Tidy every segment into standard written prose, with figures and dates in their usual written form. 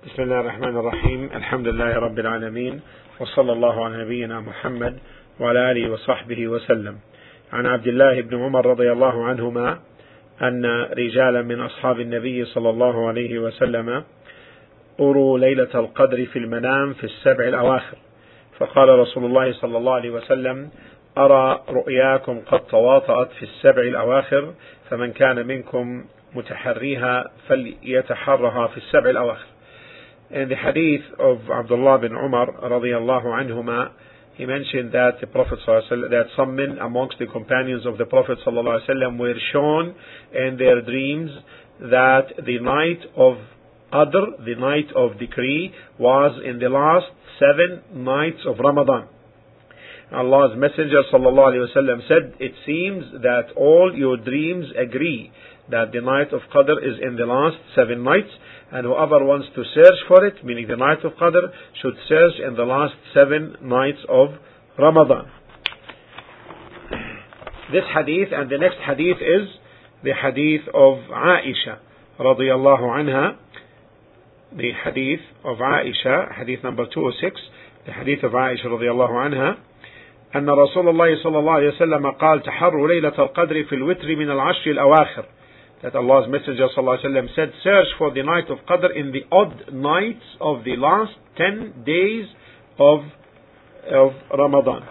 بسم الله الرحمن الرحيم. الحمد لله رب العالمين، وصلى الله على نبينا محمد وعلى آله وصحبه وسلم. عن عبد الله بن عمر رضي الله عنهما أن رجالا من أصحاب النبي صلى الله عليه وسلم أروا ليلة القدر في المنام في السبع الأواخر، فقال رسول الله صلى الله عليه وسلم: أرى رؤياكم قد تواطأت في السبع الأواخر، فمن كان منكم متحريها فليتحرها في السبع الأواخر. In the hadith of Abdullah bin Umar radiyallahu anhuma, he mentioned that the Prophet that some men amongst the companions of the Prophet sallallahu alaihi wasallam were shown in their dreams that the night of Qadr, the night of decree, was in the last 7 nights of Ramadan. Allah's Messenger sallallahu alaihi wasallam said, it seems that all your dreams agree that the night of Qadr is in the last 7 nights, and whoever wants to search for it, meaning the night of Qadr, should search in the last 7 nights of Ramadan. This hadith and the next hadith is the hadith of Aisha radiyallahu anha. The hadith of Aisha, hadith number 206, the hadith of Aisha radiyallahu anha, أن رسول الله صلى الله عليه وسلم قال: تحروا ليلة القدر في الوتر من العشر الأواخر. That Allah's Messenger صلى الله عليه وسلم said, search for the night of Qadr in the odd nights of the last 10 days of Ramadan.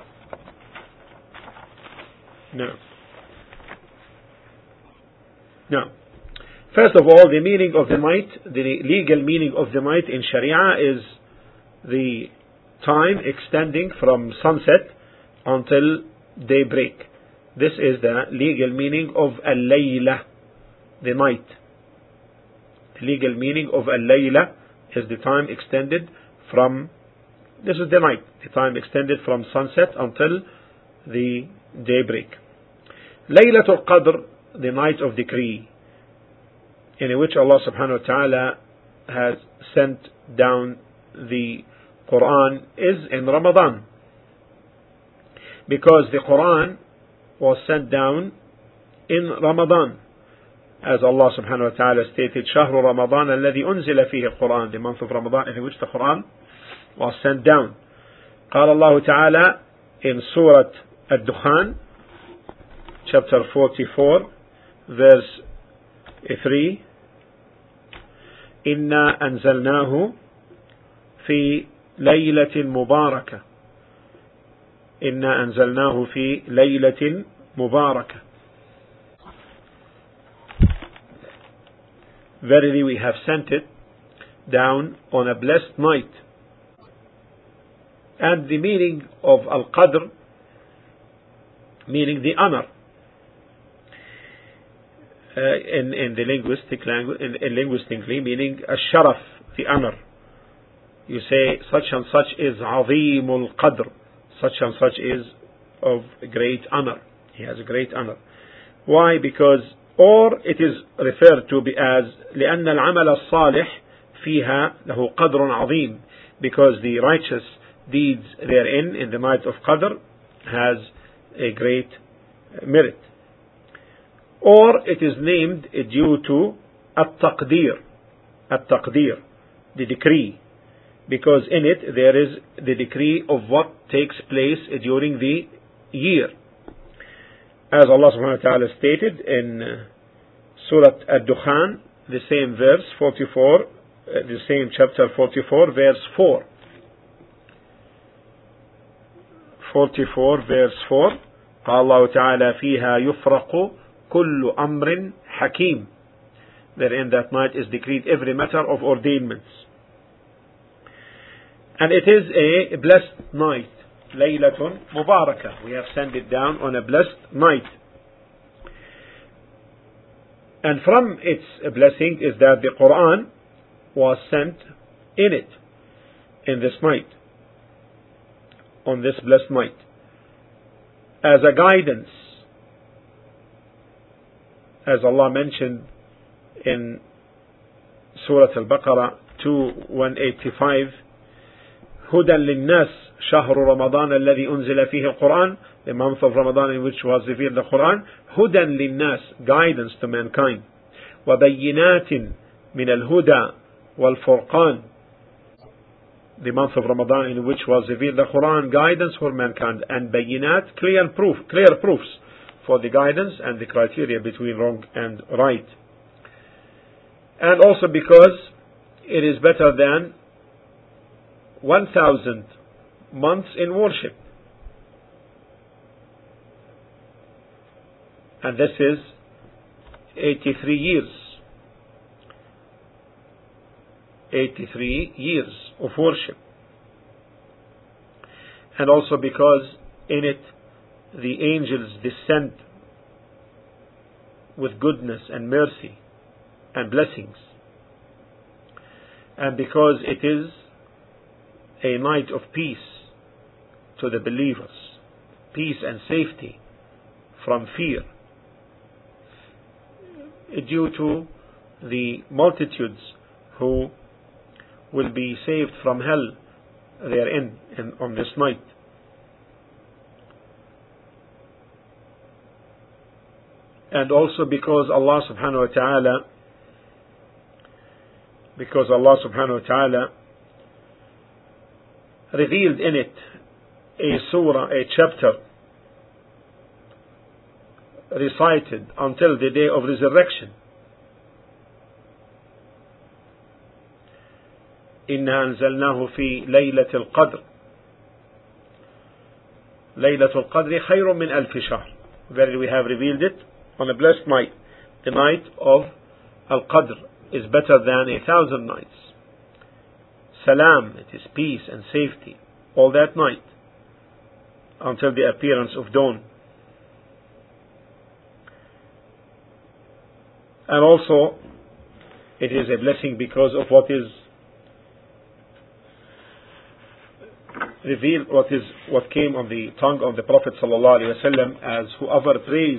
Now, first of all, the meaning of the night, the legal meaning of the night in Sharia is the time extending from sunset until daybreak. This is the legal meaning of al-layla, the night. The legal meaning of al-layla is the time extended from, this is the night, the time extended from sunset until the daybreak. Laylatul Qadr, the night of decree, in which Allah subhanahu wa ta'ala has sent down the Quran, is in Ramadan. Because the Quran was sent down in Ramadan. As Allah subhanahu wa ta'ala stated, شهر رمضان الذي أنزل فيه القرآن, the month of Ramadan in which the Quran was sent down. قال الله تعالى in Surah Ad-Dukhan, chapter 44, verse 3, إنا أنزلناه في ليلة مباركة. إنا أنزلناه في ليلة مباركة. Verily we have sent it down on a blessed night. And the meaning of Al-Qadr, meaning the honor, in the linguistic language, linguistically meaning Al-Sharaf, the honor. You say such and such is Azimul Qadr, such and such is of great honor. He has a great honor. Why? Because, or it is referred to as لأن العمل الصالح فيها له قدر عظيم, because the righteous deeds therein in the night of Qadr has a great merit. Or it is named due to التقدير, التقدير, the decree, because in it there is the decree of what takes place during the year. As Allah subhanahu wa ta'ala stated in Surah Ad-Dukhan, the same verse 44, the same chapter 44, verse 4. 44 verse 4, قال الله تعالى فيها يفرق كل أمر حكيم. Therein that night is decreed every matter of ordainments. And it is a blessed night. Laylatun Mubarakah. We have sent it down on a blessed night. And from its blessing is that the Quran was sent in it, in this night, on this blessed night, as a guidance, as Allah mentioned in Surah Al-Baqarah 2:185, هدى للناس شهر رمضان الذي أنزل فيه القرآن, the month of Ramadan in which was revealed the Quran. هدى للناس, guidance to mankind. وبينات من الهدى والفرقان, the month of Ramadan, in which was revealed the Quran, guidance for mankind, and bayinat, clear proofs for the guidance and the criteria between wrong and right. And also because it is better than 1,000 months in worship. And this is 83 years. 83 years of worship. And also because in it the angels descend with goodness and mercy and blessings. And because it is a night of peace to the believers, peace and safety from fear, due to the multitudes who will be saved from hell therein on this night. And also because Allah subhanahu wa ta'ala revealed in it a surah, a chapter recited until the day of resurrection. إِنَّا أَنزَلْنَاهُ فِي لَيْلَةِ الْقَدْرِ لَيْلَةُ الْقَدْرِ خَيْرٌ مِنْ أَلْفِ شَهْرٍ. Verily we have revealed it on a blessed night. The night of Al-Qadr is better than 1,000 nights. Salam, it is peace and safety all that night until the appearance of dawn. And also it is a blessing because of what is revealed, what came on the tongue of the Prophet ﷺ, as whoever prays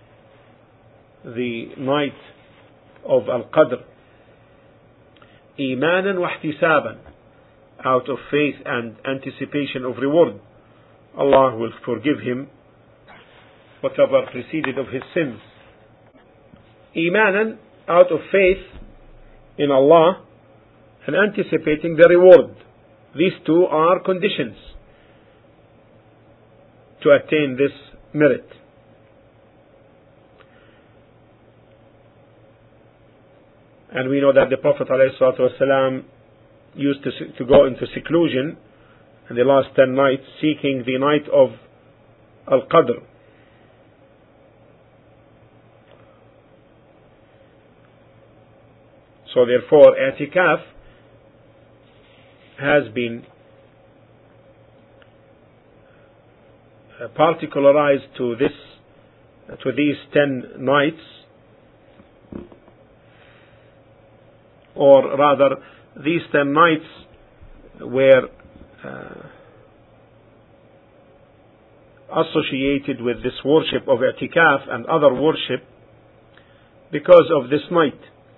the night of Al-Qadr imanan wa ihtisaban, out of faith and anticipation of reward, Allah will forgive him whatever preceded of his sins. Imanan, out of faith in Allah and anticipating the reward. These two are conditions to attain this merit. And we know that the Prophet ﷺ used to go into seclusion in the last 10 nights, seeking the night of Al-Qadr. So therefore, i'tikaf has been particularized to these 10 nights, or rather these 10 nights were associated with this worship of i'tikaf and other worship because of this night.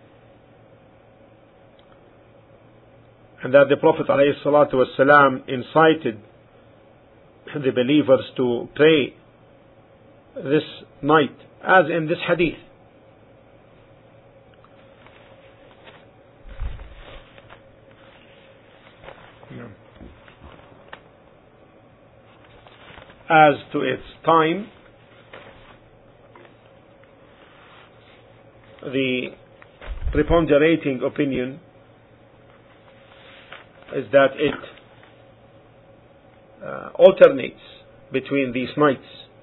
And that the Prophet ﷺ incited the believers to pray this night, as in this hadith. As to its time, the preponderating opinion is that it alternates between these nights.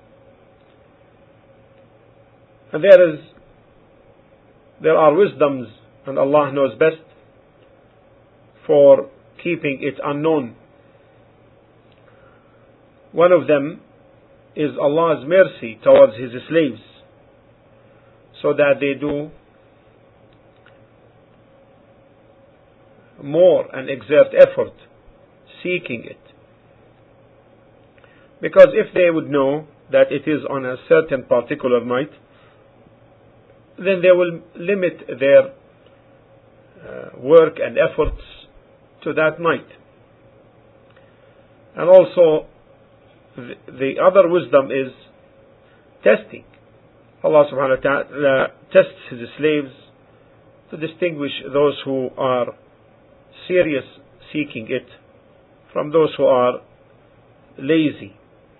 And there are wisdoms, and Allah knows best, for keeping it unknown. One of them is Allah's mercy towards His slaves, so that they do more and exert effort seeking it. Because if they would know that it is on a certain particular night, then they will limit their work and efforts to that night. And also the other wisdom is testing. Allah subhanahu wa ta'ala tests His slaves to distinguish those who are serious seeking it from those who are lazy.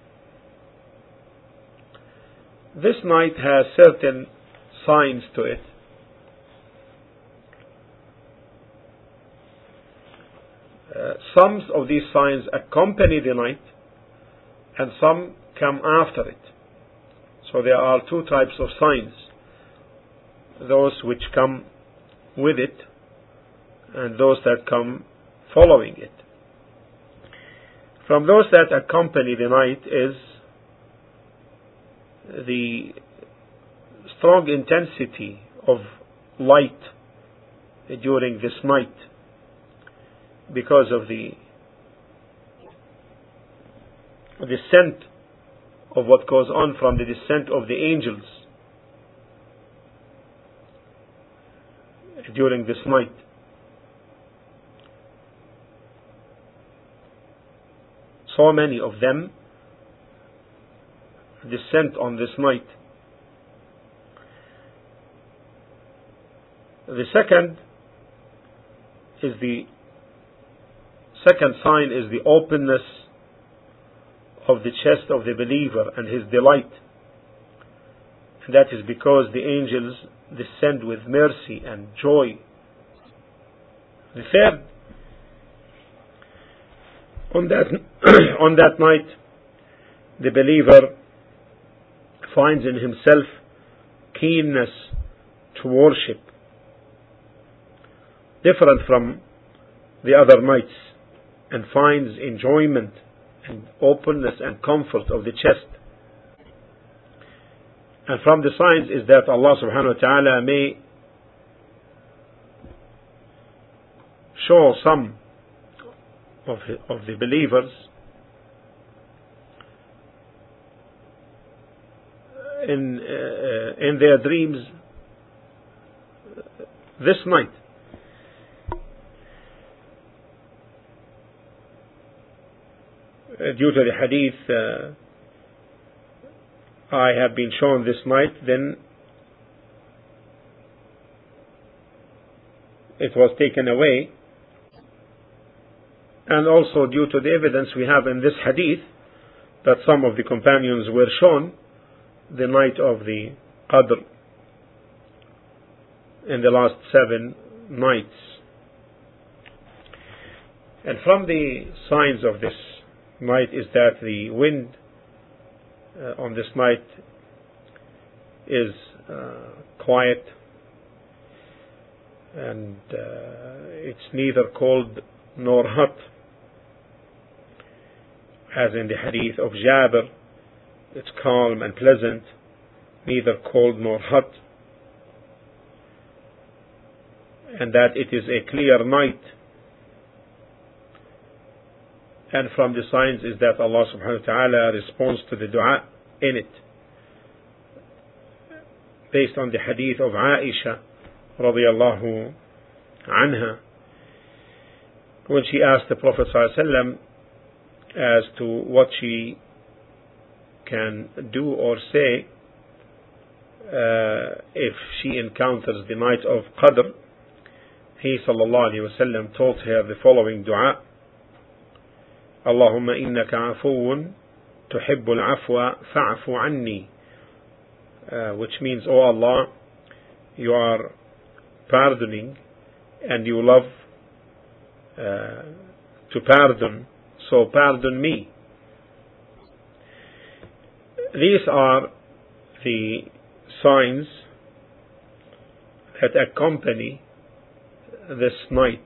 This night has certain signs to it. Some of these signs accompany the night and some come after it. So there are two types of signs: those which come with it and those that come following it. From those that accompany the night is the strong intensity of light during this night, because of the descent of what goes on from the descent of the angels during this night. So many of them descend on this night. The second sign is the openness of the chest of the believer and his delight. And that is because the angels descend with mercy and joy. The third, on that night, the believer finds in himself keenness to worship, different from the other nights, and finds enjoyment and openness and comfort of the chest. And from the signs is that Allah subhanahu wa ta'ala may show some of the believers in their dreams this night. Due to the hadith, I have been shown this night, then it was taken away. And also due to the evidence we have in this hadith that some of the companions were shown the night of the Qadr in the last 7 nights. And from the signs of this night is that the wind on this night is quiet, and it's neither cold nor hot, as in the hadith of Jabir. It's calm and pleasant, neither cold nor hot, and that it is a clear night. And from the signs is that Allah subhanahu wa ta'ala responds to the dua in it, based on the hadith of Aisha radiyallahu anha, when she asked the Prophet sallallahu alaihi wasallam as to what she can do or say if she encounters the night of Qadr. He sallallahu alaihi wasallam taught her the following dua: Allahumma innaka afuwun tuhibbul afwa fa'fu anni, which means, O Allah, you are pardoning and you love to pardon, so pardon me. These are the signs that accompany this night.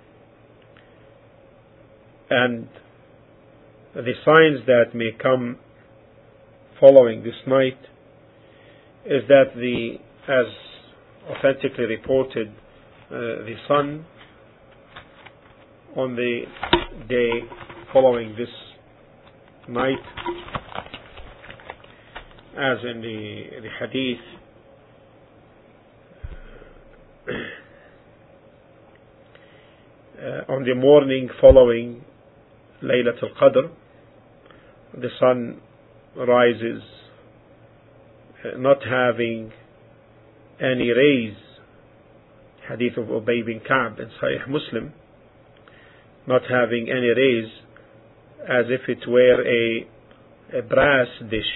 And the signs that may come following this night is that as authentically reported, the sun on the day following this night, as in the hadith on the morning following Laylatul Qadr, the sun rises not having any rays. Hadith of Ubay bin Ka'b in Sahih Muslim, not having any rays as if it were a brass dish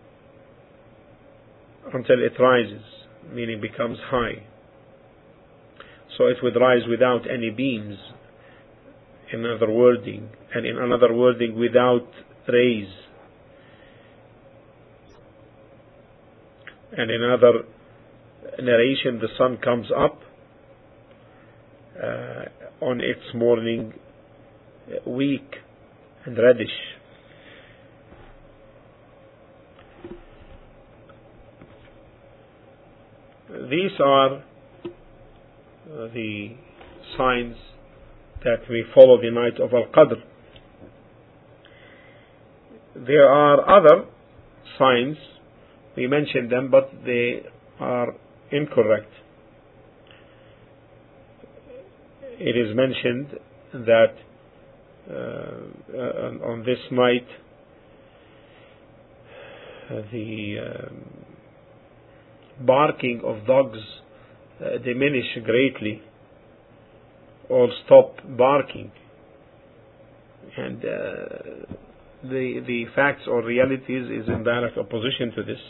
until it rises, meaning becomes high. So it would rise without any beams, in another wording, and in another wording, without rays. And in another narration, the sun comes up on its morning weak and reddish. These are the signs that we follow the night of Al-Qadr. There are other signs, we mentioned them, but they are incorrect. It is mentioned that on this night the barking of dogs diminish greatly or stop barking, and the facts or realities is in direct opposition to this.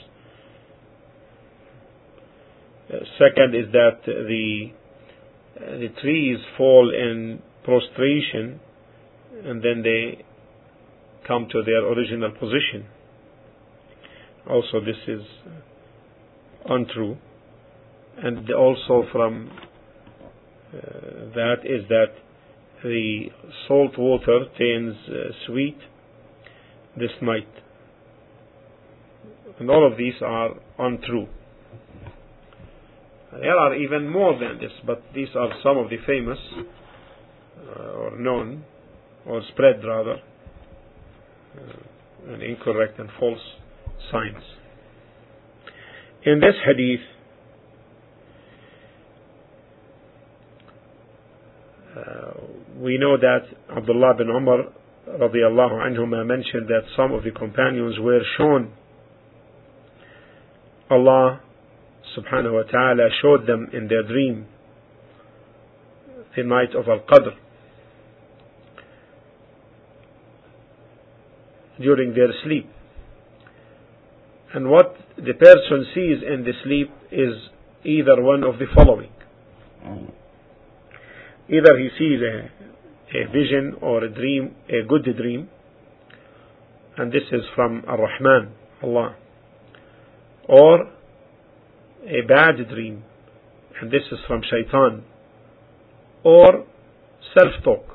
Second is that the trees fall in prostration and then they come to their original position. Also, this is untrue. And also from that is that the salt water turns sweet this night. And all of these are untrue. There are even more than this, but these are some of the famous or known or spread rather and incorrect and false signs. In this hadith we know that Abdullah bin Umar radiallahu anhuma mentioned that some of the companions were shown, Allah subhanahu wa ta'ala showed them in their dream the night of Al-Qadr during their sleep. And what the person sees in the sleep is either one of the following. Either he sees a vision or a dream, a good dream, and this is from Ar-Rahman, Allah, or a bad dream, and this is from Shaitan, or self-talk.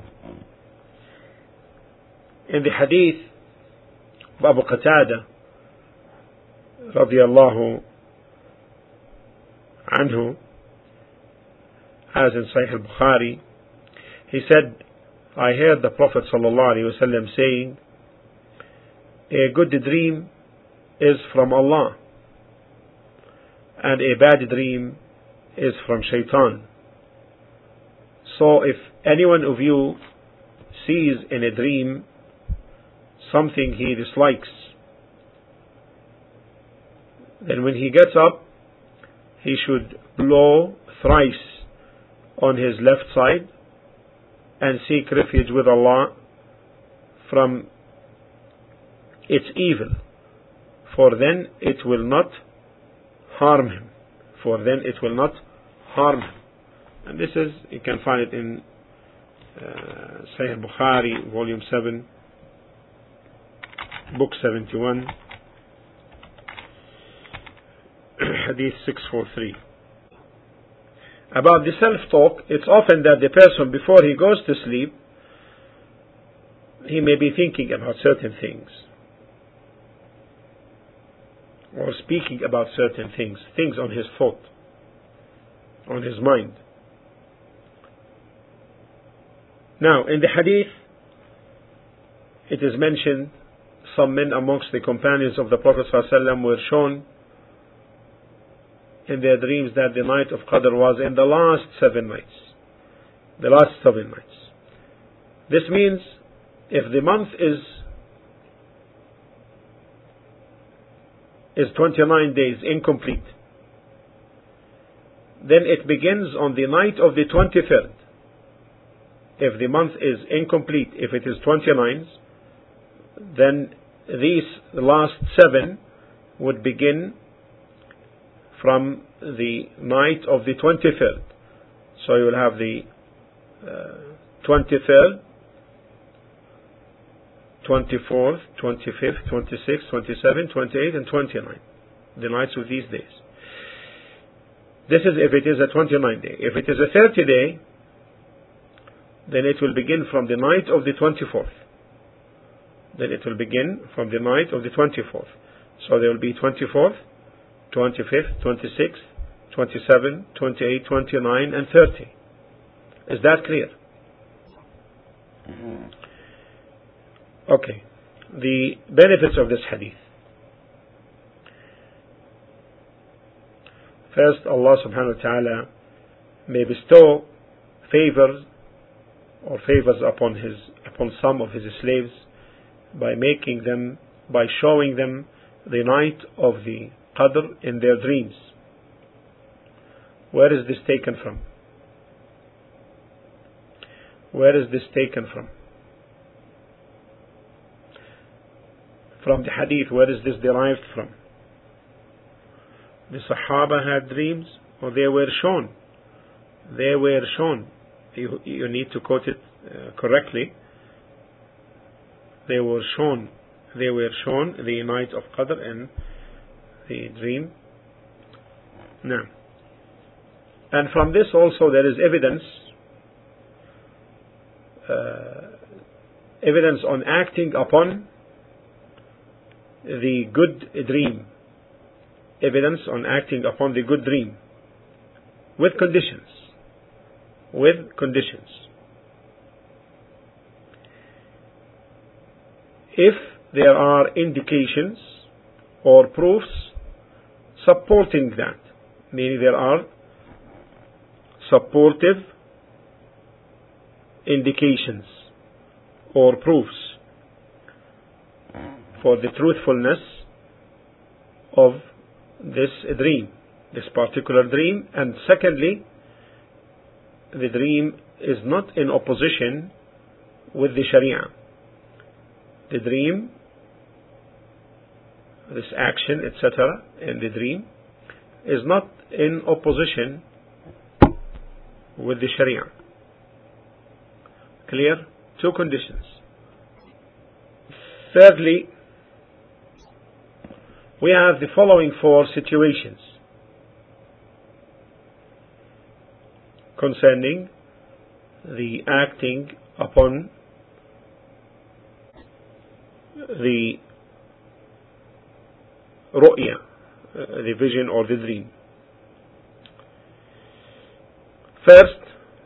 In the hadith of Abu Qatada radiyallahu anhu, as in Sahih al-Bukhari, he said, I heard the Prophet ﷺ saying, a good dream is from Allah and a bad dream is from Shaitan. So if any one of you sees in a dream something he dislikes, then when he gets up he should blow thrice on his left side and seek refuge with Allah from its evil, for then it will not harm him. For then it will not harm him. And this is, you can find it in Sahih Bukhari, volume 7, book 71, hadith 643. About the self-talk, it's often that the person, before he goes to sleep, he may be thinking about certain things, or speaking about certain things on his thought, on his mind. Now, in the hadith, it is mentioned some men amongst the companions of the Prophet ﷺ were shown in their dreams that the night of Qadr was in the last 7 nights. The last 7 nights. This means if the month is 29 days incomplete, then it begins on the night of the 23rd. If the month is incomplete, if it is 29, then these last 7 would begin from the night of the 23rd. So you will have the 23rd, 24th, 25th, 26th, 27th, 28th, and 29th. The nights of these days. This is if it is a 29 day. If it is a 30 day, then it will begin from the night of the 24th. Then it will begin from the night of the 24th. So there will be 24th, 25th, 26th, 27, 28, 29, and 30. Is that clear? Okay. The benefits of this hadith. First, Allah subhanahu wa ta'ala may bestow favors upon some of his slaves by showing them the night of the Qadr in their dreams. Where is this taken from? Where is this taken from? From the hadith. Where is this derived from? The Sahaba had dreams, or they were shown? They were shown. You need to quote it correctly. They were shown. They were shown the night of Qadr in the dream. Now, and from this also there is evidence on acting upon the good dream. Evidence on acting upon the good dream with conditions. With conditions. If there are indications or proofs supporting that, meaning there are supportive indications or proofs for the truthfulness of this dream, this particular dream, and secondly, the dream is not in opposition with the Sharia. The dream, this action, etc., in the dream is not in opposition with the Sharia. Clear? 2 conditions. Thirdly, we have the following 4 situations concerning the acting upon the ru'ya, the vision or the dream. First,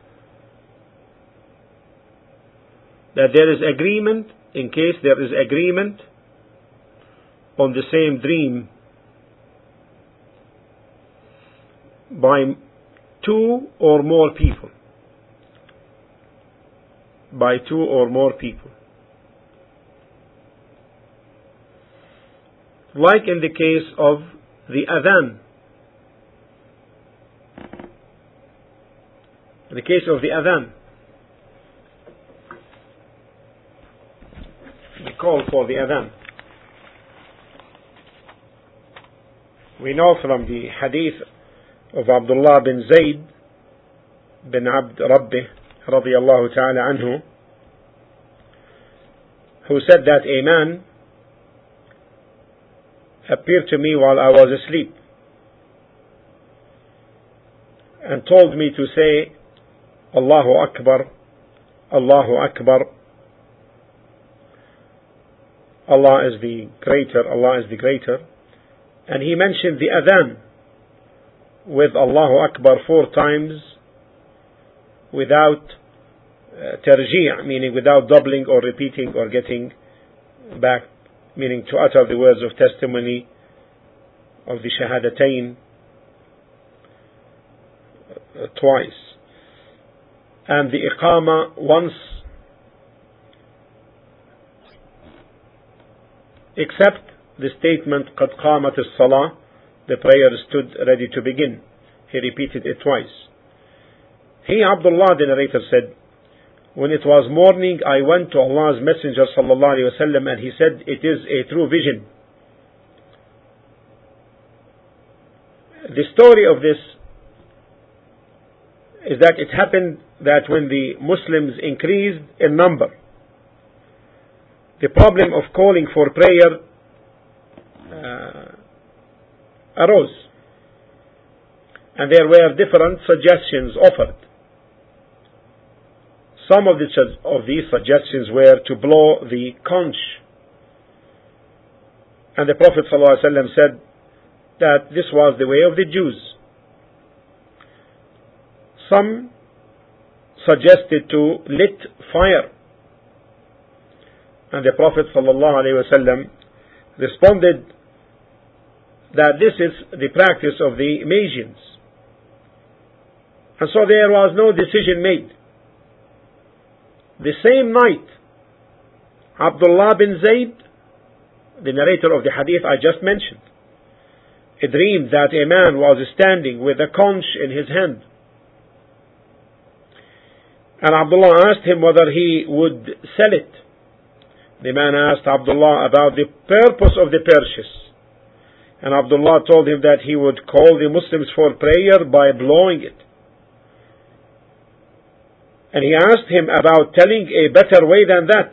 that there is agreement, in case there is agreement on the same dream by 2 or more people. By 2 or more people. Like in the case of the adhan. In the case of the adhan, the call for the adhan. We know from the hadith of Abdullah bin Zayd bin Abd Rabbih radiyallahu ta'ala anhu, who said that a man appeared to me while I was asleep and told me to say Allahu Akbar, Allahu Akbar, Allah is the greater, Allah is the greater. And he mentioned the adhan with Allahu Akbar 4 times without tarji', meaning without doubling or repeating or getting back, meaning to utter the words of testimony of the shahadatain twice. And the iqama once, except the statement قَدْ قَامَتِ الصَّلَاةِ, the prayer stood ready to begin. He repeated it twice. He, Abdullah, the narrator, said, when it was morning, I went to Allah's Messenger sallallahu alaihi wasallam, and he said, it is a true vision. The story of this is that it happened that when the Muslims increased in number, the problem of calling for prayer arose, and there were different suggestions offered. Some of these suggestions were to blow the conch, and the Prophet ﷺ said that this was the way of the Jews. Some suggested to lit fire, and the Prophet ﷺ responded that this is the practice of the Magians, and so there was no decision made. The same night, Abdullah bin Zayd, the narrator of the hadith I just mentioned, dreamed that a man was standing with a conch in his hand. And Abdullah asked him whether he would sell it. The man asked Abdullah about the purpose of the purchase, and Abdullah told him that he would call the Muslims for prayer by blowing it. And he asked him about telling a better way than that,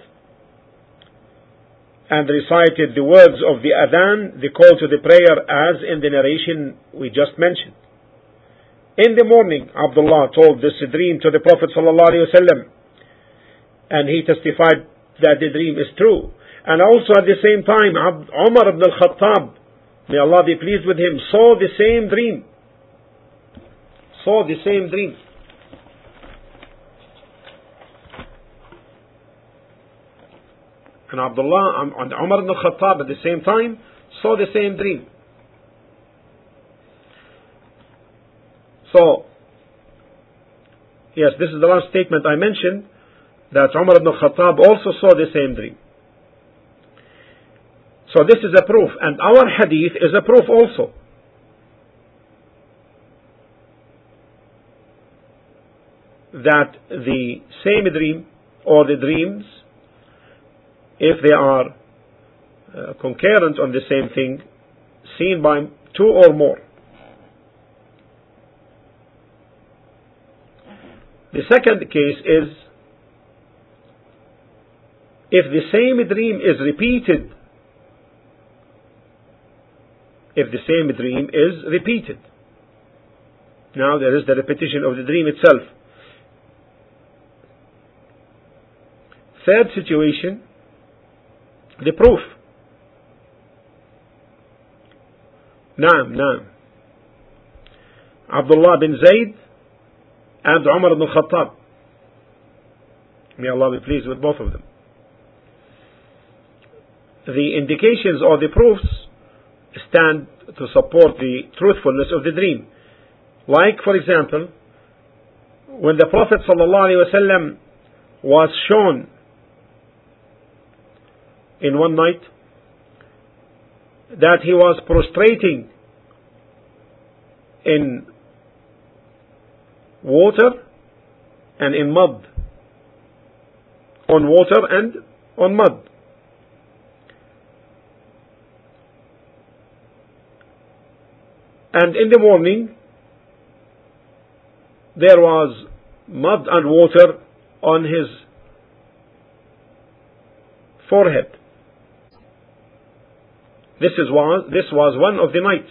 and recited the words of the adhan, the call to the prayer, as in the narration we just mentioned. In the morning, Abdullah told this dream to the Prophet ﷺ, and he testified that the dream is true. And also at the same time, Umar ibn al-Khattab, may Allah be pleased with him, saw the same dream. And Abdullah and Umar ibn al-Khattab at the same time saw the same dream. So, yes, this is the last statement I mentioned, that Umar ibn al-Khattab also saw the same dream. So this is a proof, and our hadith is a proof also. That the same dream, or the dreams, if they are concurrent on the same thing, seen by two or more. The second case is if the same dream is repeated. Now there is the repetition of the dream itself. Third situation, the proof. Naam. Abdullah bin Zayd and Umar ibn al-Khattab. May Allah be pleased with both of them. The indications or the proofs stand to support the truthfulness of the dream. Like, for example, when the Prophet ﷺ was shown in one night that he was prostrating in water and in mud, on water and on mud. And in the morning there was mud and water on his forehead. This was one of the nights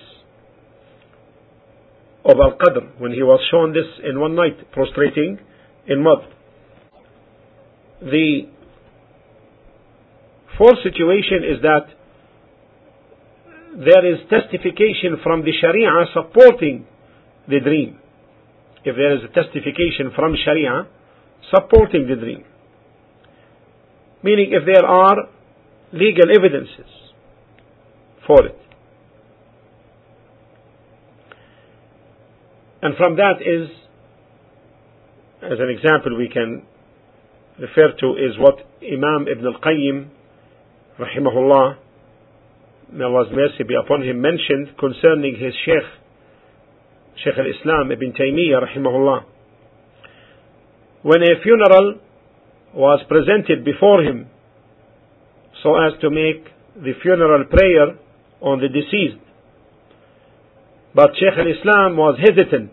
of Al-Qadr, when he was shown this in one night, prostrating in mud. The fourth situation is that there is testification from the Sharia supporting the dream. If there is a testification from Sharia supporting the dream, meaning if there are legal evidences for it. And from that is, as an example we can refer to, is what Imam Ibn al-Qayyim rahimahullah, may Allah's mercy be upon him, mentioned concerning his Shaykh al-Islam Ibn Taymiyyah rahimahullah. When a funeral was presented before him so as to make the funeral prayer on the deceased. But Shaykh al-Islam was hesitant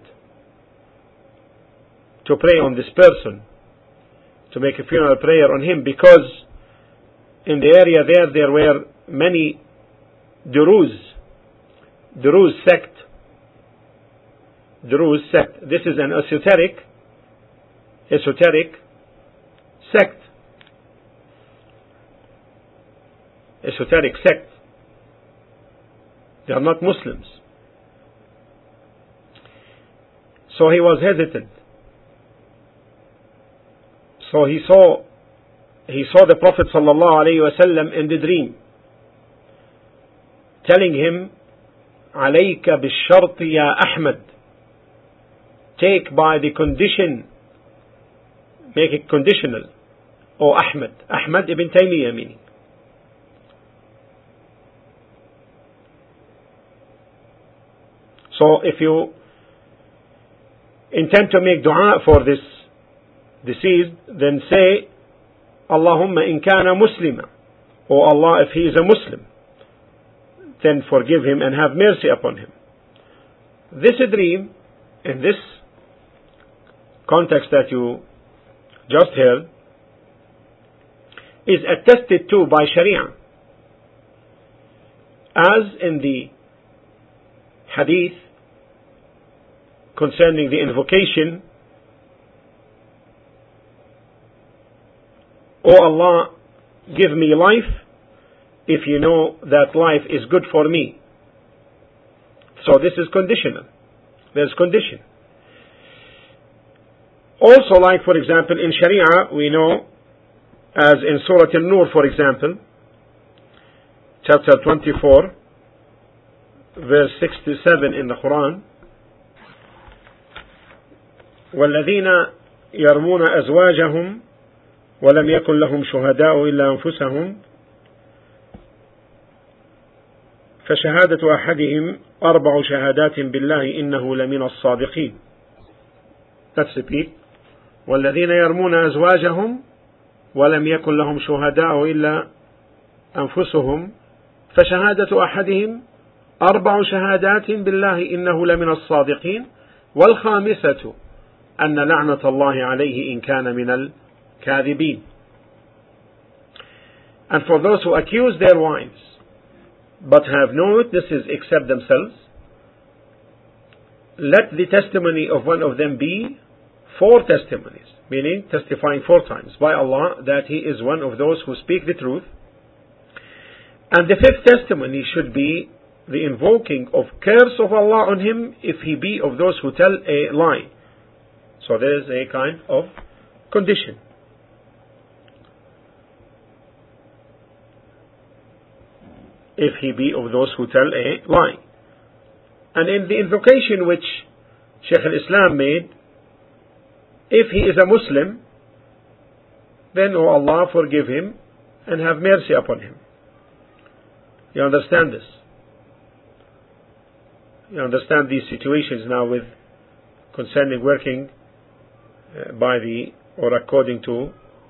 to pray on this person, to make a funeral prayer on him, because in the area there were many Duruz sect. This is an esoteric sect. They are not Muslims. So he was hesitant. So he saw the Prophet ﷺ in the dream, telling him, عليك بالشرط يا أحمد, take by the condition, make it conditional, O Ahmad. Ahmad ibn Taymiyyah meaning. So if you intend to make dua for this deceased, then say, Allahumma in kana muslima, O Allah, if he is a Muslim, then forgive him and have mercy upon him. This dream, in this context that you just heard, is attested to by Sharia, as in the hadith concerning the invocation, O Allah, give me life if you know that life is good for me. So this is conditional. There's condition. Also, like for example in Sharia, we know, as in Surah An-Nur, for example, chapter 24, verse 6 to 7 in the Quran, وَالَّذِينَ يَرْمُونَ أَزْوَاجَهُمْ وَلَمْ يَكُنْ لَهُمْ شُهَدَاءُ إِلَّا أَنفُسَهُمْ فشهادة أحدهم 4 شهادات بالله إنه لمن الصادقين. Let's repeat. والذين يرمون أزواجهم ولم يكن لهم شهداء إلا أنفسهم فشهادة أحدهم 4 شهادات بالله إنه لمن الصادقين والخامسة أن لعنة الله عليه إن كان من الكاذبين. And for those who accuse their wives but have no witnesses except themselves, let the testimony of one of them be 4 testimonies, meaning testifying 4 times by Allah that he is one of those who speak the truth. And the 5th testimony should be the invoking of curse of Allah on him if he be of those who tell a lie. So there is a kind of condition. If he be of those who tell a lie. And in the invocation which Shaykh al-Islam made, if he is a Muslim, then, O Allah, forgive him and have mercy upon him. You understand this? You understand these situations now with concerning working by the, or according to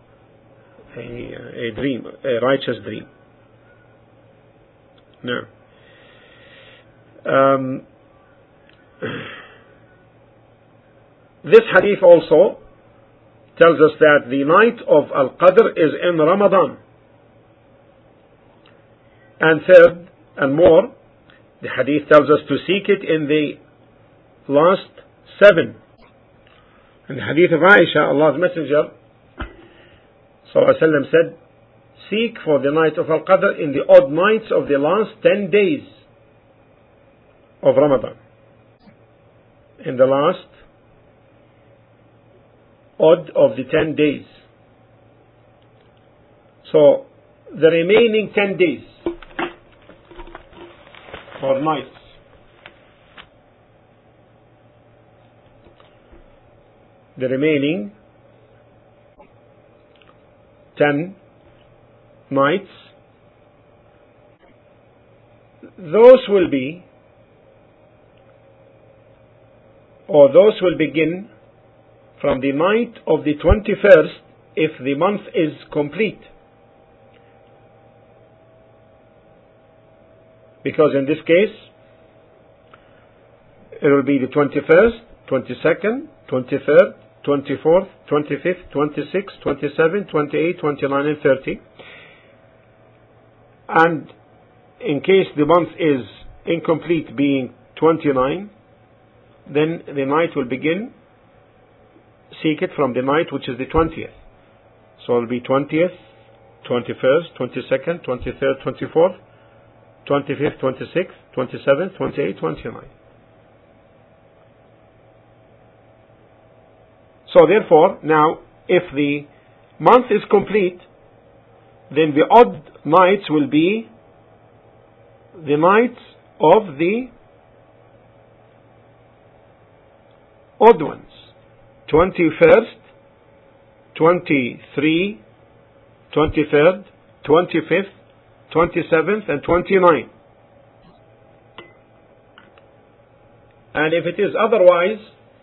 a dream, a righteous dream. Now, this hadith also tells us that the night of Al-Qadr is in Ramadan. And third and more, the hadith tells us to seek it in the last 7. In the hadith of Aisha, Allah's Messenger Sallallahu Alaihi Wasallam said, seek for the night of Al-Qadr in the odd nights of the last 10 days of Ramadan. In the last odd of the 10 days. So, the remaining 10 days or nights, the remaining 10 nights, those will be, or those will begin from the night of the 21st if the month is complete. Because in this case, it will be the 21st, 22nd, 23rd, 24th, 25th, 26th, 27th, 28th, 29th, and 30th. And in case the month is incomplete, being 29, then the night will begin, seek it from the night which is the 20th. So it will be 20th, 21st, 22nd, 23rd, 24th, 25th, 26th, 27th, 28th, 29th. So therefore, now, if the month is complete, then the odd nights will be the nights of the odd ones. 21st, 23, 23rd, 25th, 27th, and 29th. And if it is otherwise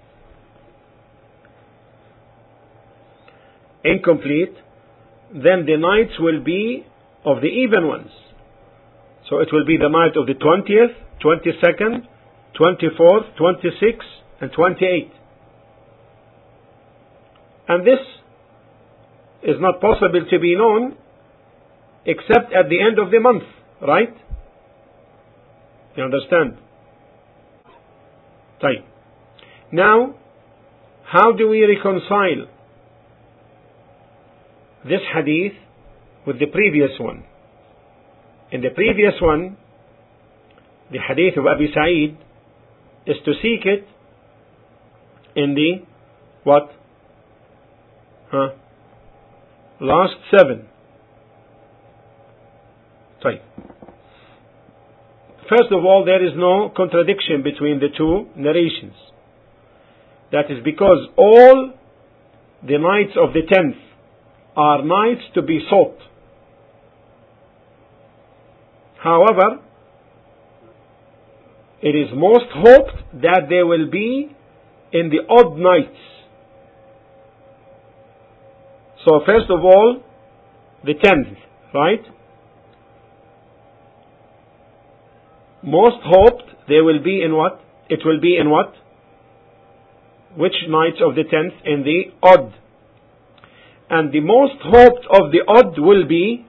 incomplete, then the nights will be of the even ones. So it will be the night of the 20th, 22nd, 24th, 26th, and 28th. And this is not possible to be known except at the end of the month, right? You understand? Right. Now, how do we reconcile this hadith with the previous one? In the previous one, the hadith of Abi Sa'id is to seek it in the what? Last 7. Right. First of all, there is no contradiction between the two narrations. That is because all the nights of the 10th are nights to be sought. However, it is most hoped that they will be in the odd nights. So first of all, the 10th, right? Most hoped they will be in what? It will be in what? Which nights of the 10th? In the odd. And the most hoped of the odd will be,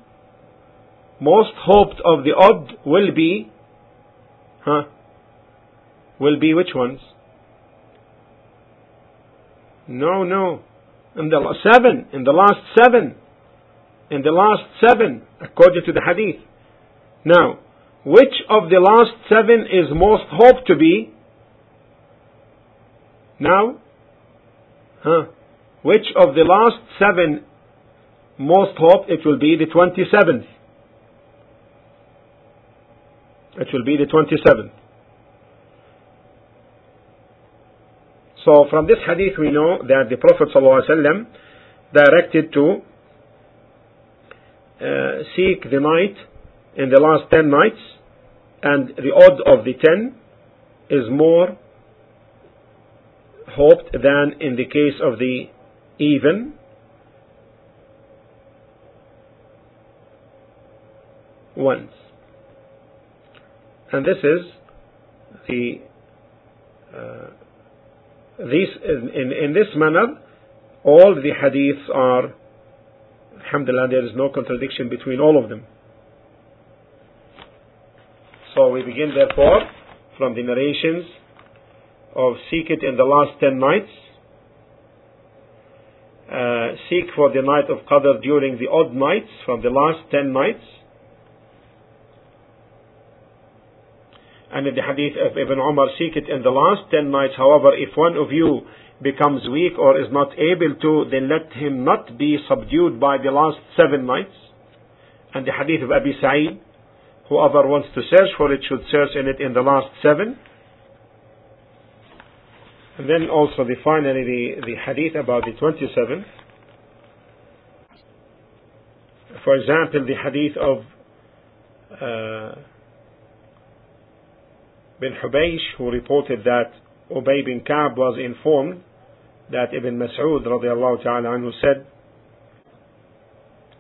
will be which ones? No. In the last seven, according to the hadith. Now, which of the last 7 is most hoped to be? Now? Which of the last 7 most hoped? It will be the 27th. It will be the 27th. So from this hadith we know that the Prophet ﷺ directed to seek the night in the last 10 nights, and the odd of the 10 is more hoped than in the case of the even ones. And this is in this manner, all the hadiths are, alhamdulillah, there is no contradiction between all of them. So we begin therefore from the narrations of seek it in the last 10 nights, seek for the night of Qadr during the odd nights from the last 10 nights. And in the hadith of Ibn Umar, seek it in the last 10 nights. However, if one of you becomes weak or is not able to, then let him not be subdued by the last 7 nights. And the hadith of Abi Sa'id, whoever wants to search for it should search in it in the last 7. And then also finally the hadith about the 27th. For example, the hadith of bin Hubaysh, who reported that Ubay bin Ka'b was informed that Ibn Mas'ud radiallahu ta'ala anhu said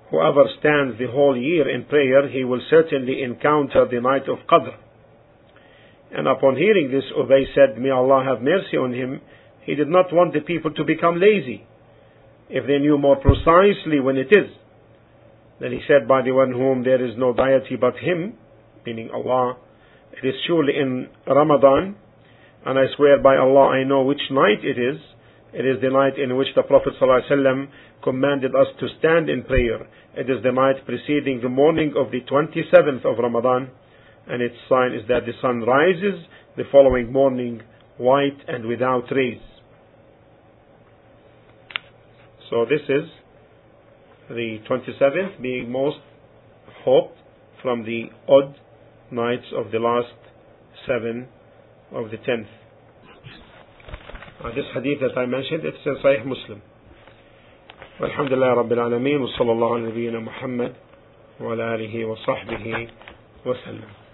whoever stands the whole year in prayer, he will certainly encounter the night of Qadr. And upon hearing this, Ubay said, may Allah have mercy on him. He did not want the people to become lazy, if they knew more precisely when it is. Then he said, by the one whom there is no deity but him, meaning Allah, it is surely in Ramadan, and I swear by Allah I know which night it is. It is the night in which the Prophet ﷺ commanded us to stand in prayer. It is the night preceding the morning of the 27th of Ramadan, and its sign is that the sun rises the following morning white and without rays. So this is the 27th being most hoped from the odd nights of the last 7 of the 10th. This hadith that I mentioned, it's in Sahih Muslim. Alhamdulillah Rabbil Alameen, wa sallallahu ala nabiyyina Muhammad wa ala alihi wa sahbihi wa sallam.